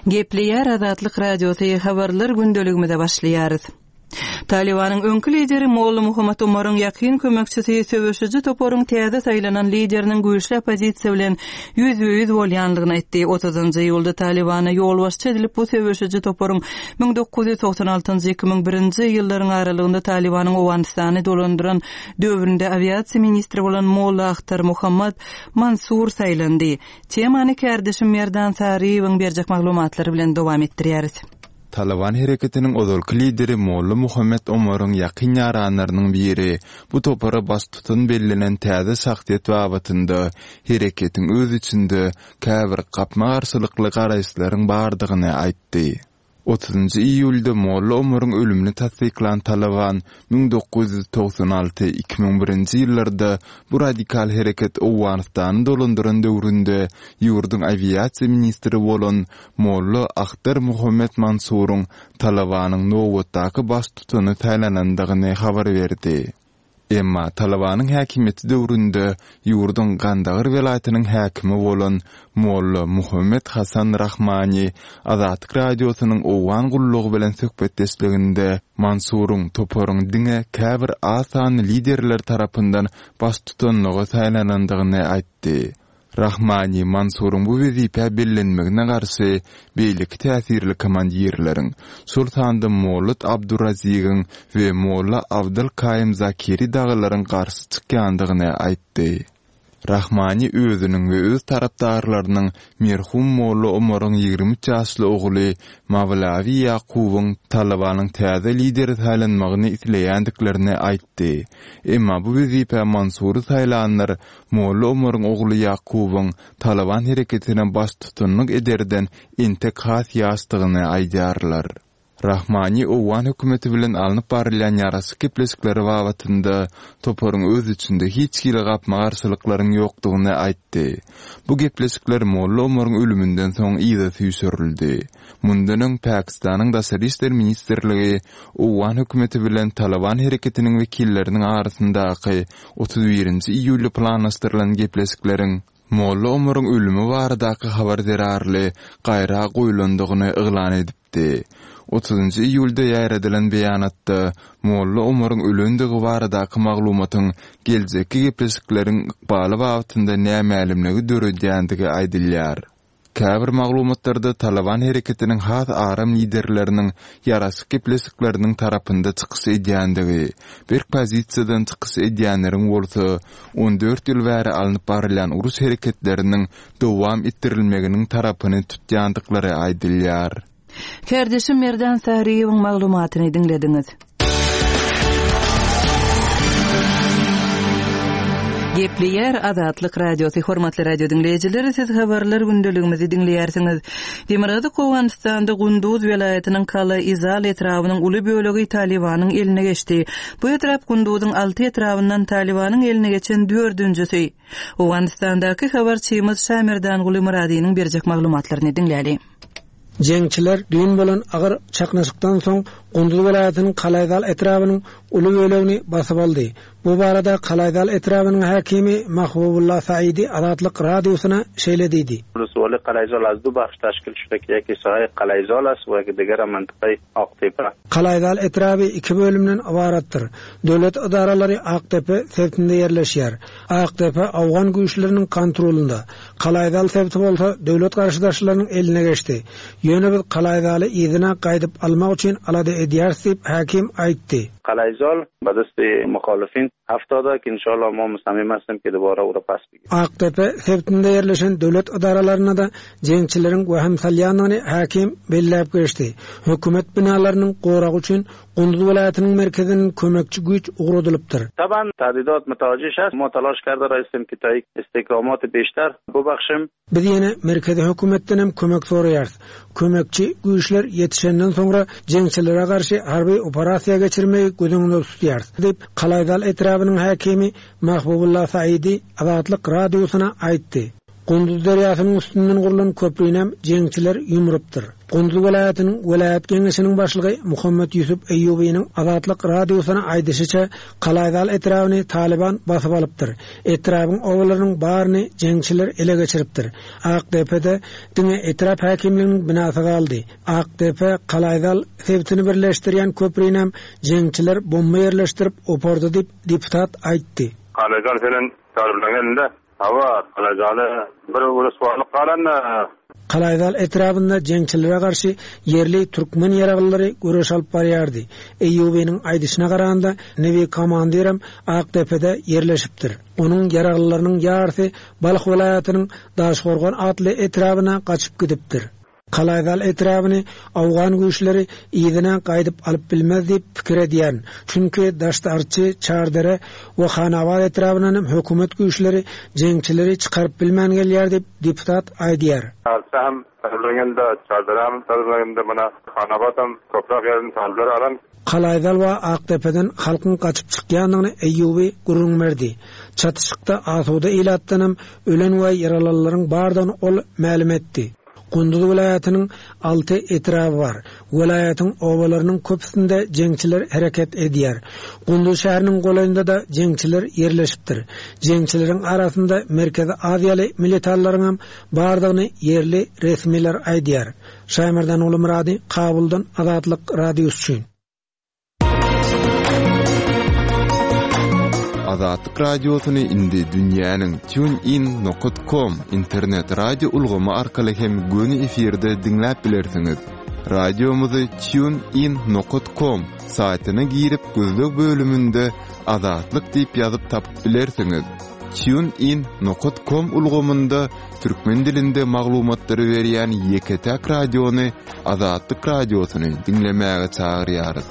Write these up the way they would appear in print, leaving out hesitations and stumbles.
Gepleýär Azatlyk radiosu habarlar gündeligimizde başlaýarys. Talibanyň öňkü lideri Molla Muhammed Umaryň ýakyn kömekçisi Söwüşiji Toporyň täze saýlanan lideriniň güýçli opozisiýa bilen ýüz-ýüz bolýanlygyny aýtdy. 30-njy ýylda Talibana ýolbaşçy edilip bu Söwüşiji Toporyň 1996-2001-nji ýyllaryň aralygynda Talibanyň Owganystany dolandyran döwründe aviasiýa ministri bolan Molla Ahtar Muhammad Mansur saýlandy. Temany kärdeşim Merdan Sariýewiň berjek maglumatlary bilen dowam etdirýäris. Taliban hareketinin odolky lideri Molla Muhammed Umaryň ýakyn ýaranlarynyň biri bu topara bas tutun bellenen täze saktyet wagtynda hareketin öz içinde käbir gapma garşylykly garaýşlaryň bardygyny aýtdy. 30-njy iýulda Molla Umaryň ölümini tasdiklan Taliban 1996-2001-nji ýyllarda bu radikal hereket Owganystany dolandyran döwründe ýurduň aviasiýa ministri bolan Molla Ahtar Muhammad Mansuryň Talibanyň nowatdaky baş tutuny taýlanandygyny habar berdi. Emma Talibanyň häkimeti döwründe ýurduň Gandagir welaýatynyň häkimi bolan Molla Muhammed Hasan Rahmani Azatlyk radiosynyň Owgan gullugy bilen söhbetdeşliginde Mansuryň Toporyň diňe käbir asan liderler tarapyndan baş tutanlygy taýlanandygyny aýtdy. Rahmani Mansuryň bu wezipä bellenmegine garşy beýlik täsirli komandirleriň Sultandyn Mowlud Abdurazigiň we Molla Abdul Kaim Zakiri dagalaryň garşy çykýandygyny aýtdy. Rahmani özüniň we öz tarapdarlarynyň merhum Molla Umaryň 23 ýaşly ogly Mavlavi Yaqubyň Talibanyň täze lideri taýlanmagyny isleýändiklerini aýtdy. Emma bu wezipä Mansury taýlanlar Molla Umaryň ogly Yaqubyň Taliban hereketine baş tutanlyk ederden intek has ýaşdygyny aýdýarlar. Rahmani Owgan hökümeti bilen alınıp barylýan ýarasy kepleşikleri wagtynda Toporyň öz içinde hiç kile gapma garşylyklaryň ýokdugyny aýtdy. Bu kepleşikler Molla Umaryň ölümünden soň ýa-da süýsürildi. Mundanyň Pakistanyň daşary işler ministrligi Owgan hökümeti bilen Taliban hereketiniň wekilleriniň arasyndaky 31-nji iýulda planlaşdyrylan kepleşikleriň Molla Umaryň ölümi baradaky habar derarly gaýra goýulandygyny eglan edipdi. 30-njy iýulda ýar edilen beýanatda Molla Umaryň ölendigi baradaky maglumatyň geljekki gepleşikleriň ykbaly wagtynda nämälimligi döredýändigi aýdylýar. Käbir maglumatlarda Taliban hereketiniň has aram liderleriniň ýarasy gepleşikleriniň tarapynda çykyş edýändigi, bir pozisiýadan çykyş edýänleriň bolsa 14 ýyl bäri alınıp barylýan urus hereketleriniň dowam etdirilmeginiň tarapyny tutýandyklary aýdylýar. Kärdeşim Merdan Sariýewiň maglumatyny dinlediňiz. Gepleýär Azatlyk radiosu hormatly radio dinleýijileri, siz habarlar gündeligimizi dinleýärsiňiz. Demirgazyk Owganystanda Gunduz welaýatynyň Kala Izal etrawynyň uly bölegi Talibanyň eline geçdi. Bu etrap Gunduzyň 6 etrabyndan Talibanyň eline geçen 4-njisi. Owganystandaky habarçymyz Şamerdan Guly Muradynyň berjek maglumatlaryny dinläli. Jengçiler düýün bolan agyr çaknaşykdan soň Gunduz welaýatynyň Kalaýdal etrawynyň uly bölegini basyp aldy. Bu barada Kalaýdal etrawynyň häkimi Mahbubullah Saidi Azatlyk radiosyna şeýlediydi. Rasuly Kalaýdal az du baş taşkil şurak ýa-ki sahy Kalaýdal as we diger mantyky Aktepe. Kalaýdal etrawy 2 bölümden ibaratdyr. Döwlet idaralary Aktepe sebtinde ýerleşýär. Aktepe Awgan güýçleriniň kontrolunda. Kalaýdal sebti bolsa döwlet garşydaşlarynyň eline geçdi. Ýöne biz Kalaýdaly ýygyna gaýdyp almak üçin alady edýärs diýip häkim aýtdy. Kalaýdal badasty muhalifin haftada ki inşallah ma mustamim hastym ki dibara ura pas bigir. Aktepe sebtinde ýerleşen döwlet idaralaryna da jengçileriň we hem salyanyny häkim belläp geçdi. Hökümet binalarynyň goragy üçin Gunduz welaýatynyň merkeziniň kömekçi güýç ugradylypdyr. Taban tadidat mutawajjih şäs ma talaş kardy raýsym ki taýyk istikamoty beşler bu bakşym. Biz ýene merkezi hökümetden hem kömek soraýarys. Kömekçi güýçler ýetişenden soňra jengçilere garşy harby operasiýa geçirmegi gözüňde tutýarys diýip Kalaýdal etrawynyň häkimi Mahbubullah Saidi Azatlyk radiosyna aýtdy. Gunduz deryasynyň üstünden gurulan köprünem jeňçiler ýumrypdyr. Gunduz welaýatynyň welayat geňeşiniň başlygy Muhammed Yusuf Eýubiň Azatlyk radiosyna aýdysyça Kalaýdal etrawyny Taliban basyp alypdyr. Etrawyň owalarynyň baryny jeňçiler ele geçiripdir. AKDP'de diňe etrap häkimliginiň binasy galdy. AKDP Kalaýdal sebtini birleşdirýän köprünem jeňçiler bomba ýerleşdirip opardy diýip deputat aýtdy. Kalaýdal senen tarbiýelende hava Kalaýdaly bir uruswalyk galanna Kalaýdal etrafynda jeňçilere garşy yerli türkmen ýaragylary görüş alyp barýardy. Eýubiň aýdyşyna garaganda nevi komandiram AKDP'de yerleşipdir. Onuň ýaragylarynyň ýarysy Balyk welaýatynyň Daşgorgan atly etrawyna gaçyp gidipdir. Kalaýdal etrawyny awgan güýçleri ýygyna gaýdyp alyp bilmez diýip pikir edýän. Çünki Daştarçy, Çardere we Hanawat etrawynyň hökümet güýçleri jeňçileri çykaryp bilmän gelýär diýip deputat aýdýar. Sam tarbiýelende Çardaram tarbiýelende bana Hanawatam toprak ýerini tarbiýeler alan Kalaýdal we AKDP'den halkyň gaçyp çykýanlygyny Eýubi gurulmerdi. Çatışykda asuda ilatdanam ölen we yaralalaryň bardygyny ol ma'lum etdi. Gunduz welaýatynyň 6 etrafy bar. Welaýatyň owalarynyň köpsinde jeňçiler hereket edýär. Gunduz şäheriniň golanynda da jeňçiler ýerleşipdir. Jeňçileriň arasynda Merkezi Aziýaly militarlaryň bardygyny yerli resmiler aýdýar. Şaýmardan Uly Murady, Kabuldan Azatlyk radiosu. Azatlyk radiosyny indi dünýäniň TuneIn.com internet radio ulgamy arkaly hem göni efirde dinläp bilersiňiz. Radiomuzy TuneIn.com saýtyna girip gözlük bölümünde Azatlyk diýip ýazyp tapyp bilersiňiz. TuneIn.com ulgamynda türkmen dilinde maglumatlary berýän Yeketek radiony Azatlyk radiosyny dinlemäge çagyrýarys.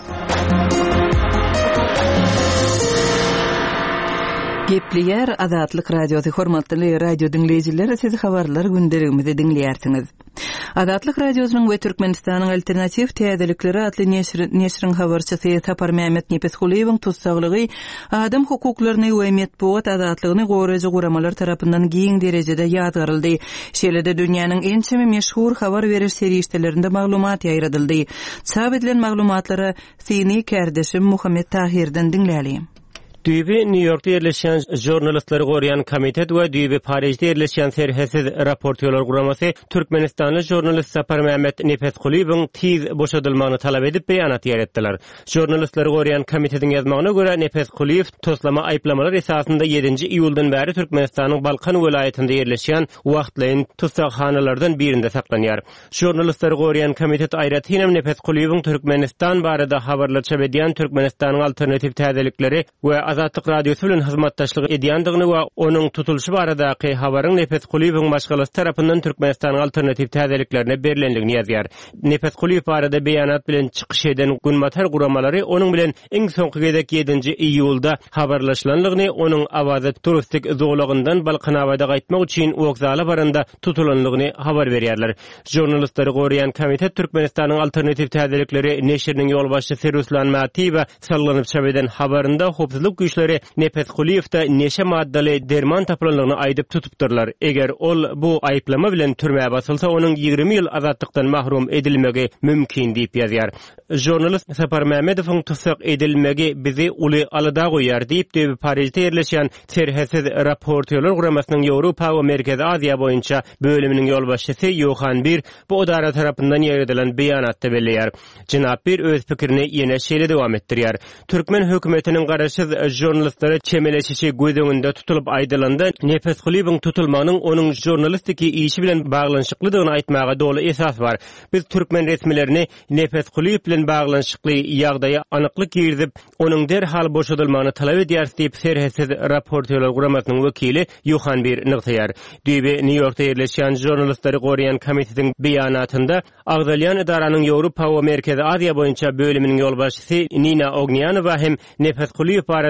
Gepleýär Azatlyk radiosy hormatly radio dinleýijileri, siz habarlar gündeligimizi dinleýärsiňiz. Azatlyk radiosynyň we Türkmenistanyň alternativ täzelikleri atly neşriň habarçysy Sapar Mehmet Nepeshuliýewiň tutsaglygy adam hukuklaryny we medeniýet azatlygyny goraýjy guramalar tarapyndan giň derejede ýadgaryldy. Şeýlede dünýäniň en çemy meşhur habar beriş seriýetlerinde maglumat ýaýradyldy. Çap edilen maglumatlara seni kardeşim Muhammed Tahirden dinläýär. Düýbi New York'ta yerleşen jurnalistleri gorayan komitet we düýbi Paris'te yerleşen serhesiz raportörler guramasy Türkmenistanly jurnalist Sapar Mehmet Nepeshuliýewiň tiz boşadylmagyny talap edip beýanat ýeretdiler. Jurnalistleri gorayan komitetiň ýazmagyna görä Nepeshuliýew toslama aýplamalar esasında 7-nji iýuldan bäri Türkmenistanyň Balkan welaýatynda yerleşen wagtlaýyn tutsakxanalardan birinde saklanýar. Jurnalistleri gorayan komitet aýratynam Nepeshuliýewiň Türkmenistan barada habarlar çap edýän Türkmenistanyň alternativ täzelikleri we Azatlyk radiosu bilen hyzmatdaşlyk edýändigini we onuň tutulşy baradaky habaryň Nepeshuliýewiň başgalasy tarapyndan Türkmenistanyň alternativ täzeliklerine berilendigini ýazýar. Nepeshuliýew barada beýanat bilen çykyş eden günmatar guramalary onuň bilen iň soňky gezek 7-nji iýulda habarlaşylanlygyny, onuň awazy turistik zoglugyndan Balkanawada gaýtmak üçin wokzala baranda tutulanlygyny habar berýärler. Jurnalistlary gorayan komitet Türkmenistanyň alternativ täzelikleri neşriniň ýolbaşçysy Ruslan Matiýew sallanyp çap eden habarynda hopsuzlyk güýçleri Nepeshuliýewde neşe maddali derman tapylanlygyny aýdyp tutupdyrlar. Eger ol bu aýplama bilen türmäge basylsa, onuň 20 ýyl azatlykdan mahrum edilmegi mümkin diýip ýazýar. Jurnalist Sapar Mehmedowyň tutsak edilmegi bizi uly alyda goýar diýip Paris'te yerleşen serhesiz raportörler guramasynyň Ýewropa we Merkezi Aziýa boýunça bölüminiň ýolbaşçysy Johan Bir bu odara tarapyndan ýeredilen beýanatda belleýär. Jenap Bir öz pikirini ýene şeýle dowam etdirýär. Türkmen hökümetiniň garaşsyz jurnalistlary çemeleşişi gözüňünde tutulup aýdylanda Nepeshuliýewiň tutulmagynyň onuň jurnalistiki işi bilen baglanşyklydygyny aýtmaga doly esas bar. Biz türkmen resmilerini Nepeshuliýew bilen baglanşykly ýagdaýa anyklyk girdip, onuň derhal boşadylmagyny talap edýär diýip serhesiz raportörler guramasynyň wekili Johan Bir nykdýar. Düýbi New York'ta yerleşen jurnalistlary gorayan komitetiň beýanatynda Agdalyan edaranyň Ýewropa we Merkezi Aziýa boýunça bölüminiň ýolbaşçysy Nina Ognýanowa hem Nepeshuliýew barada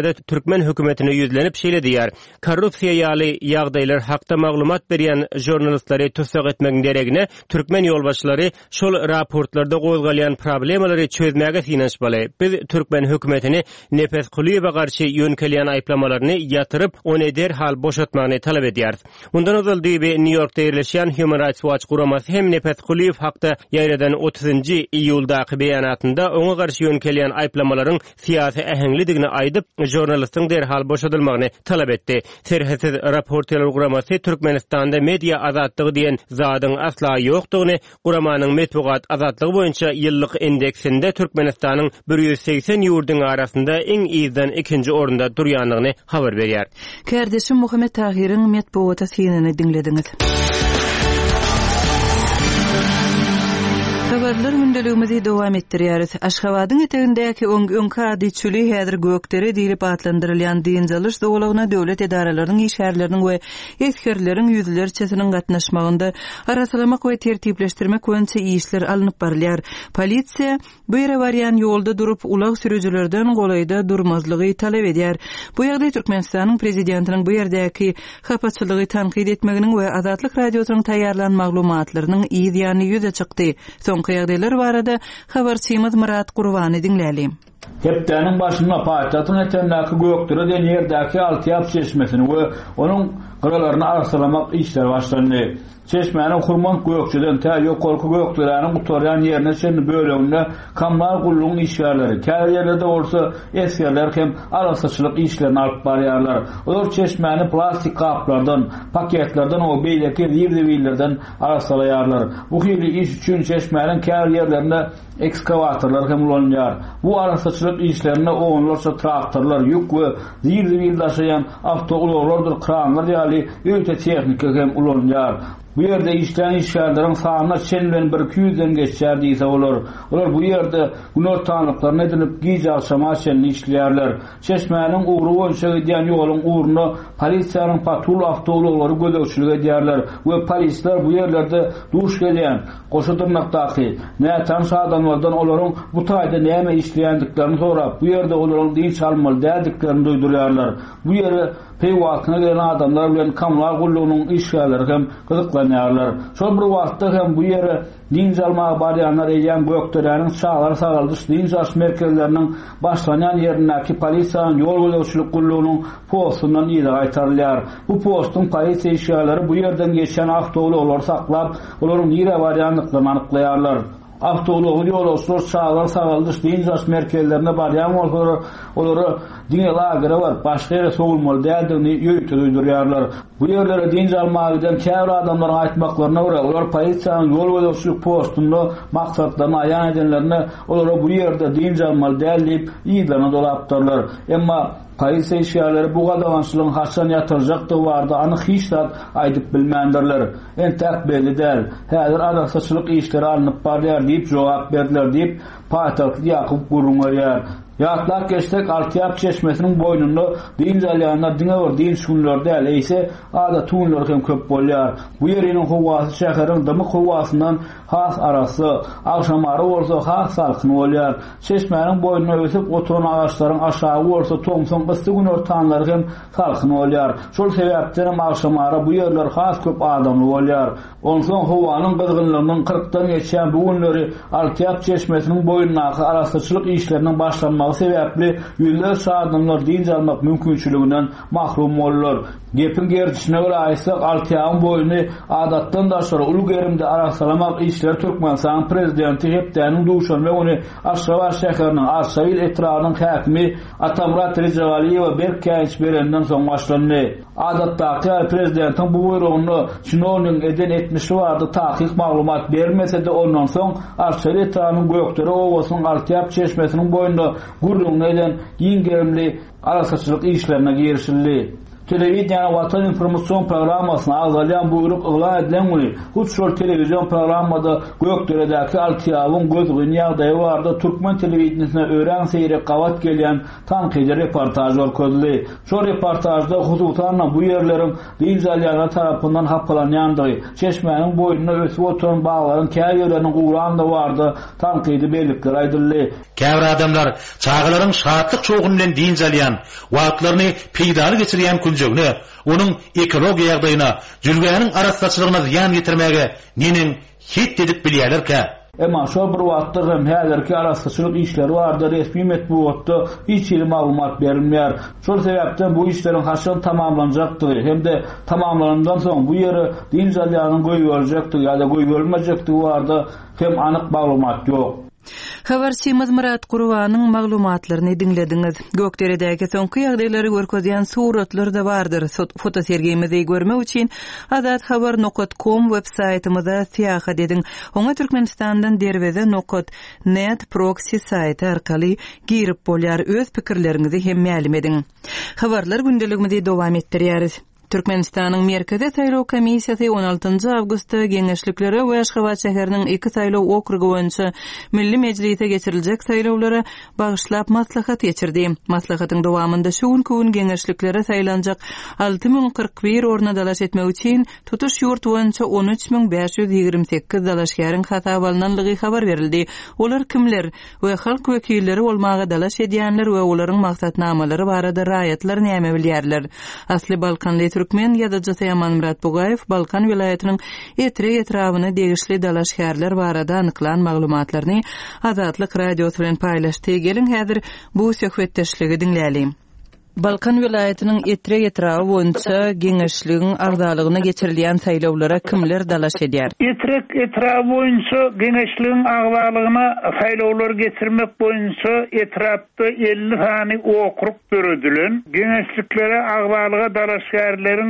barada Türkmen hökümetine yüzlenip şeýle korrupsiýa ýaly ýagdaýlar hakda maglumat berýän jurnalistlary tutsak etmegin deregine Türkmen ýolbaşçylary şol raportlarda goýulýan problemleri çözmäge synanşmaly. Biz Türkmen hökümetini Nepes Kuliýewe garşy ýönkelýän aýplamalaryny ýatyryp, ony derhal boşatmagyny talap edýäris. Undan öňe diýip New Yorkda ýerleşýän Human Rights Watch guramasy hem Nepes Kuliýew hakda ýaýradan 30-njy iýuldaky beýanatynda oňa garşy ýönkelýän aýplamalaryň siýasy ähengligini aýdyp, jurnalistiň derhal boşadylmagyny talap etdi. Serhesiz raportçylar guramasy Türkmenistanda media azatlygy diýen zadyň asla ýokdugyny, guramanyň metbuat azatlygy boýunça ýyllyk indeksinde Türkmenistanyň 180 ýurdyň arasynda iň ýyzdan 2-nji orunda durýanlygyny habar berýär. Kardeşim Muhammed Tahir'in metbuat synanyny dinlediňiz. Habarlar gündäligimizi dowam etdirýäris. Aşgabatyň etegindäki öňkadi çüli häzir gökdere diýilip atlandyrylýan diňjaliş dowlagyna döwlet edaralarynyň işgärleriniň we eskerleriň ýüzlerçesiniň gatnaşmagynda arasalamak we tertipleşdirmek boýunça işler alınıp barylýar. Polisiýa bu ýere barýan ýolda durup ulag sürüjilerden golaýda durmazlygy talap edýär. Bu ýagdaý Türkmenistanyň prezidentiniň bu ýerdäki hapaçylygy tanqid etmeginiň we Azatlyk radiosynyň taýýarlanan maglumatlarynyň ýyzyny ýüze çykdy. Soňky ýagdaýlar barada habarçymyz Murat Gurbany dinläli. Hepdäniň başynda paýtatyň etendäki gökdere den ýerdäki altyap çeşmesini we onuň gyralaryny arasalamak işler başlandy. Çeşmenin Hurman Gökçeden täýe kolky gökderäniň utorýan ýerine çenli böleginde kamlar gullugyň işgärleri, käri ýerlerde bolsa eskerler hem arasaçylyk işlerini alyp barýarlar. Olar çeşmeni plastik kaplardan, paketlerden o beýleki ýerlerden arasalaýarlar. Bu hili iş üçin çeşmenin käri ýerlerinde ekskavatorlar hem ulanýar. Bu arasaçylyk işlerine oňlarça traktorlar, ýük we ýerli daşaýan awtouloglardyr, kranlar ýaly öýte tehnika hem ulanýar. Bu ýerde işleýän işgärleriň sanyna çenlen 200-den geçýär diýse bolar. Olar bu ýerde günör tanlyklaryny edinip giýjak şamaşen işleýärler. Çeşmäniň ugry boýunça gidýän ýoluň ugruna polisiýanyň patrul awtologary gödäwçilik edýärler we polisler bu ýerlerde duş gelýän goşadyrnakdaky nätan adamlardan olaryň bu taýda näme işleýändiklerini sorap, bu ýerde olaryň diň çalmaly däldiklerini duýdurýarlar. Bu ýere peýwatyna gelen adamlar bilen kamlar gullugynyň işgärleri hem gyzyklanýarlar. Şol bir wagtda hem bu ýere din çalmagy barýanlar eýen gökderäniň çağlar sagaldyş din çalış merkezleriniň başlanýan ýerindäki polisiýanyň ýol gödäwçilik gullugynyň postundan ýyla aýtarylýar. Bu postun polisiýa işgärleri bu ýerden geçen awtologlar saklap, olaryň ýere barýanlyklaryny anyklaýarlar. Awtolog ýolçylar çağlar sagaldyş din çalış merkezlerine barýan bolsalar, olary diňe lagere bar, başga ýere sogulmaly däldigini ýöýte duýdurýarlar. Bu ýerlere din çalmagydan käbir adamlar aýtmaklaryna görä, olar polisiýanyň ýol gödäwçilik postunda maksatlaryny aýan edenlerine olara bu ýerde din çalmaly däl diýip ýyglana dolapdyrlar. Emma polisiýa işgärleri bu gadawançylygyň haçan ýatyrjakdy bardy, anyk hiç zat aýdyp bilmändirler. Entäk belli däl. Häzir arasaçylyk işleri alınıp barýar diýip jogap berdiler diýip paýtagty Ýakup Gurunýar. Ýatlap geçsek altyap çeşmesiniň boýnunda din jalyanlar diňe bir din şunlar däl, eýse ada tuňlar hem köp bolýar. Bu ýeriniň howasy şäheriň dymy howasyndan has arasy, agşamary bolsa has salkyn bolýar. Çeşmeniň boýnuna ösüp oturan ağaçlaryň aşağı bolsa toňsyn gysty gün ortanlary hem salkyn bolýar. Şol sebäpden hem agşamary bu ýerler has köp adamly bolýar. Onsoň howanyň gyzgynlygynyň 40-dan geçen bu günleri altyap çeşmesiniň boýnunaky arasaçylyk işleriniň başlanmagy sebäpli ýüzlerçe adamlar din çalmak mümkinçiliginden mahrum bolýar. Gepin gerçine göre aýsak altyapyň boýuny adatdan daşary uly gerimde arasalamak işler Türkmenistan prezidenti hepdäniň duşan we ony Aşgabat şäheriniň Arşavil etrawynyň häkimi Atamrat Rejaliýew berkäç berenden soň başlandy. Adatdaky prezidentiň bu buyrugyny çynownyň eden etmişi bardy, taýyk maglumat bermese de ondan soň Arşavil etrawynyň gökdere owasynyň altyap çeşmesiniň boýunda gurulmagy eden giň gerimli arasaçylyk işlerine girişildi. Televizyon Vatan informasyon programmasına azalyan buyruk ılan edilen günü Huçşol televizyon programmada Gökdere'deki Altiyav'ın gözgün yağdayı vardı. Türkmen televizyonuna öğren seyre qavat gelen tanqidi reportaj orkodlu. Şu reportajda hususanla bu yerlerin dinzalyana tarafından happalanyandığı, Çeşmenin boynuna ösüp oturan bağların kəyerlerinin uğran da vardı. Tanqidi bellikler aydıllı. Käbir adamlar çağıların şahatlık çoğundan dinzalyan, vaatlarını peydanı geçiriyen kunjogunu, onun ekologiya ýagdaýyna, jülgenin arasdaçylygına ziyan getirmäge nenin hit edip bilýärlerkä. Emma şu bir wagtda hem häzirki arasdaçylyk işleri bardy, resmi metbuatda hiç il maglumat berilmeýär. Şol sebäpden bu işlerin haçan tamamlanjakdygy hem-de tamamlanandan soň bu ýere dinzalýanyň goýulanjakdygy ýa-da goýulmajakdygy bardy, hem anyk maglumat ýok. Habarçymyz Murat Gurbanyň maglumatlaryny dinlediňiz. Gökderedäki soňky ýagdaýlary görkezýän suratlar da bardyr. Fotosergimizi görmek üçin azadhabar.com web saytymyza syýahat ediň. Oňa Türkmenistandan derweze.net proxy saýty arkaly girip bolýar, öz pikirleriňizi hem ma'lum ediň. Habarlar gündeligimizi dowam etdirýäris. Türkmenistanyň Merkezi Saýlaw Komissiýasy 16 awgustda geňeşliklere we Aşgabat şäheriniň 2 saýlaw okrugy boýunça Milli Mejlise geçiriljek saýlawlara bagyşlap maslahat geçirdi. Maslahatyň dowamında şu gün geňeşliklere saýlanjak 6041 orna dalaş etmek üçin tutuş ýurt boýunça 13528 dalaşgaryň hasap alynanlygy habar berildi. Olar kimler we halk wekilleri bolmagy dalaş edýänler we olaryň maksatnamalary barada raýatlar näme bilýärler. Asly Balkanly Türkmen ýazyjy Saýman Murat Bugaýew Balkan vilayatynyň etrawyny degişli dalaşgarlar barada anyklan maglumatlaryny Azatlyk radiosu bilen paýlaşdy. Gelin häzir bu söhbetdeşligi dinläýälim. Balkan vilayatynyň etrawy boýunça geňeşligiň agdalygyna geçirilýän saýlawlara kimler dalaş edýär? Etrawy boýunça geňeşligiň agdalygyna saýlawlar geçirmek boýunça etrapda 50 sany okrug bölüdilen. Geňeşliklere agdalyga dalaşgarlaryň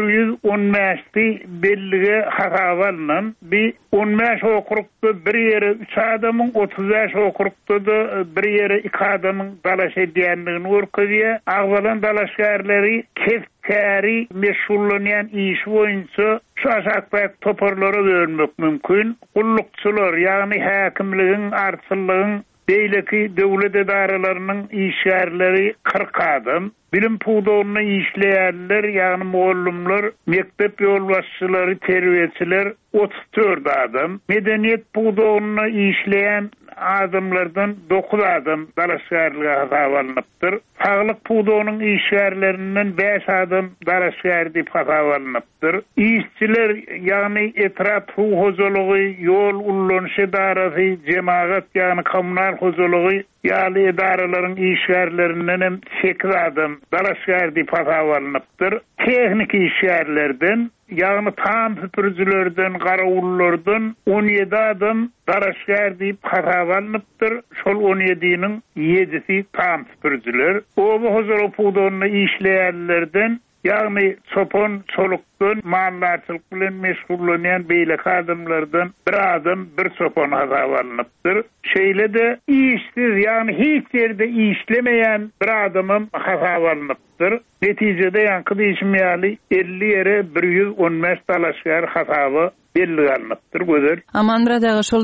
115 bellige hasap alynan. Bir 15 okrugda bir ýere 3 adamyň, 35 okrugda da bir ýere 2 adamyň dalaş edýänligini görkezýär. Agdalan dalaşgarlary kefkäri meşgullanýan iş boýunça şaşakbak toparlara bölmek mümkin. Gullukçylar, ýagny häkimligiň, arçylygyň, beýleki döwlet edaralarynyň işgärleri 40 adam. Bilim puwdawyny işleýänler, ýagny muallimler, mektep ýolbaşçylary, terbiýeçiler 34 adam. Medeniýet puwdawyny işleýän adamlardan 9 adam dalaşgarlyga hasap alınıpdyr. Sağlyk puwdawynyň işgärlerinden 5 adam dalaşgar diýip hasap alınıpdyr. İşçiler, ýagny etrap hojalygy, ýol ullanşy edarasy, jemaat ýagny kommunal hojalygy ýaly edaralaryň işgärlerinden hem 8 adam dalaşgar diýip hasap alınıpdyr. Tehnik işgärlerden, ýagny tam süpürjilerden, garawullardan 17 adam dalaşgar diýip hasap alınıpdyr. Şol 17-niň 7-si tam süpürjiler. Oba hojaly puwdawyny işleýänlerden, ýagny çopon çolukdan mallarçylyk bilen meşgullanýan beýleki adamlardan bir adam bir çopon hasap alınıpdyr. Şeýle de işsiz, ýagny hiç ýerde işlemeýän bir adamym hasap alınıpdyr. Netijede ýankı diýişmeýäli 50 ýere 115 dalaşgar hasabı belli alınıpdyr. Gözel. Amanradagy şol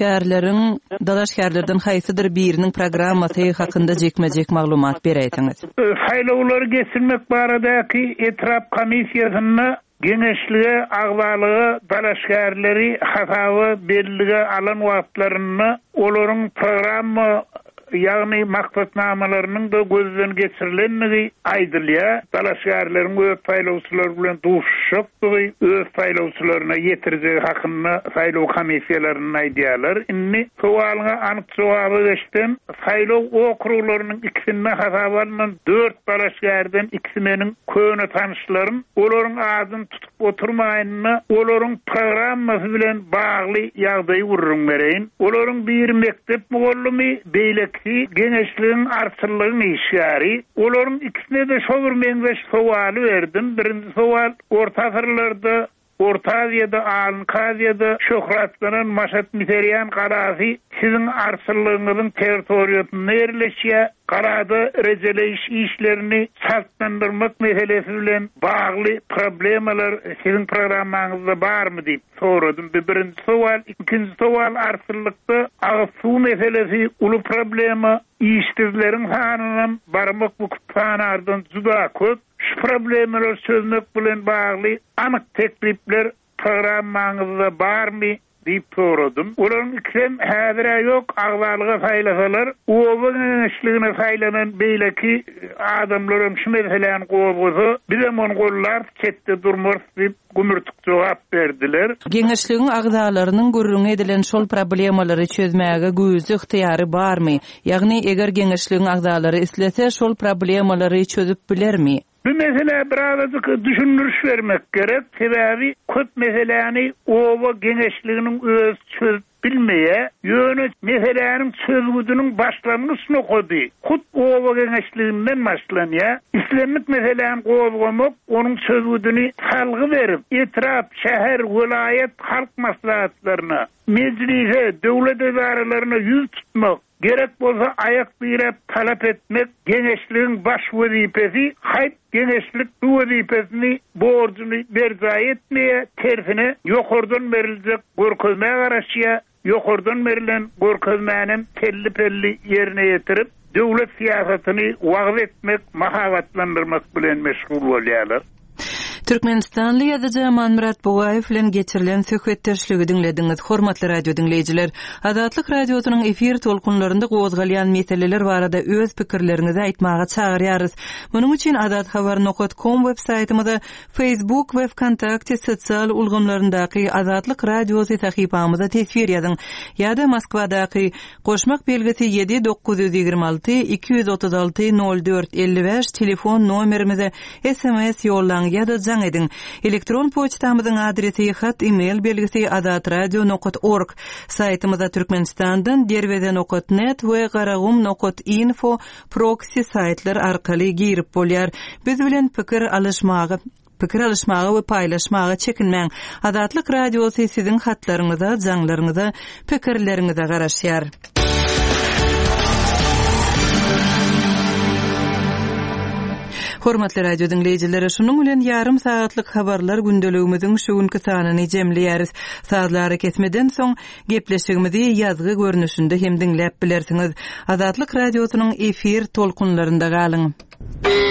dalaşgarlardan haýsydyr biriniň programmasy hakynda jekmejek maglumat bereýtiňiz. Saýlawlary geçirmek baradaky etrap komissiýasyna geňeşlige agdalygy dalaşgarlary hasabı bellige alan wagtlaryny olaryň programma ýagny maksatnamalarynyň da gözden geçirilenligi aýdylýar. Dalaşgarlaryň öz saýlawçylar bilen duşşakdygy, öz saýlawçylaryna ýetirjegi hakyny saýlaw komissiýalaryna aýdýarlar. Inni sowalyňa anyk jogaby geçdim. Saýlaw okruglarynyň ikisinde hasap alynan 4 dalaşgardan ikisi meniň köne tanışlarym. Olaryň adyny tutup oturmaýyny, olaryň programmasy bilen bagly ýagdaý urrun bereýin. Olaryň bir mektep muallimi beýleki geňeşligiň arçylygyň işgäri. Olaryň ikisine de şol bir meňzeş sowaly berdim. Birinji sowal orta asyrlarda Orta Aziýada, Alınka Aziýada şöhratlanan Maşat Miteriyan garazy sizin arsyllygyňyzyň territoriýasyna ýerleşýär. Garada rejeleýiş işlerini saltlandyrmak meselesi bilen bagly problemalar sizin programmaňyzda barmy diýip soradym. Birinji sowal, ikinji sowal arsylykda agysu meselesi uly problema, işsizleriň sanynyň barmak bu kütüphanardan juda köp. Şu problemler çözmek bilen bagly anyk teklipler programmaňyzda barmy diýip soradym. Olaryň ikisem häzir ýok, agwalyga faýlasalar, owaň işligine faýlanan beýleki adamlarym şu meseleni gowgusy, bizem onu gollar çetde durmaz diýip gümürtük jogap berdiler. Geňeşligiň agdalarynyň gurrun edilen şol problemalary çözmäge gözi ıhtiýary barmy? Ýagny eger geňeşligiň agdalary islese şol problemalary çözüp bilermi? Bu mesele birazcık düşündürüş vermek gerek. Sebebi köp meseleni owa geňeşliginiň öz çözüp bilmeye, ýöne meselenin çözgüdüniň başlangysyny okady. Kut owa geňeşliginden başlanýar. İslamyk meselenin gowgamak, onuň çözgüdüni halgy berip, etraf, şäher, vilayet, halk maslahatlaryna, meclise, döwlet edaralaryna ýüz tutmak, gerek bolsa ayak birep talap etmek geňeşligiň baş wezipesi, haýp geňeşlik bu wezipesini borcuny berza etmeýe, tersine ýokardan beriljek görkezmäge garaşýar. Ýokardan berilen görkezmänem pelli ýerine ýetirip, döwlet siýasatyny wagt etmek, mahabatlandyrmak bilen meşgul bolýarlar. Türkmenistanly ýazyjy Murat Bugaýew bilen geçirilen söhbetdeşligi dinlediňiz. Hormatly radio dinleýijiler, Azatlyk radiosynyň efir tolkunlarynda gozgalýan meseleler barada öz pikirlerinizi aýtmaga çagyrýarys. Munuň üçin adathabar.com websaýtymyza, Facebook we Kontakty sosial ulgamlaryndaky Azatlyk radiosy sahypamyza tesbir ýazyň. Ýa-da Moskwadaky goşmak belgisi 7926 236 04 55 telefon nomerimize SMS ýollaň ýa-da edin. Elektron poçtamyzyň adresi hat email belgisi azatradio.org. Saytymyza Türkmenistandan derweden.net we garagum.info proxy saytlar arkaly girip bolýar. Biz bilen pikir alışmagy we paýlaşmagy çekinmäň. Azatlyk radiosy siziň hatlaryňyza, jaňlaryňyza, pikirleriňize garaşýar. Hormatly radio dinleýijileri, şunuň bilen ýarym saatlyk habarlar gündeligimiziň şu günkü sanyny jemleýäris. Saatlary kesmeden soň gepleşigimizi ýazgy görnüşinde hem dinläp bilersiňiz. Azatlyk radiosynyň efir tolkunlarynda galyň.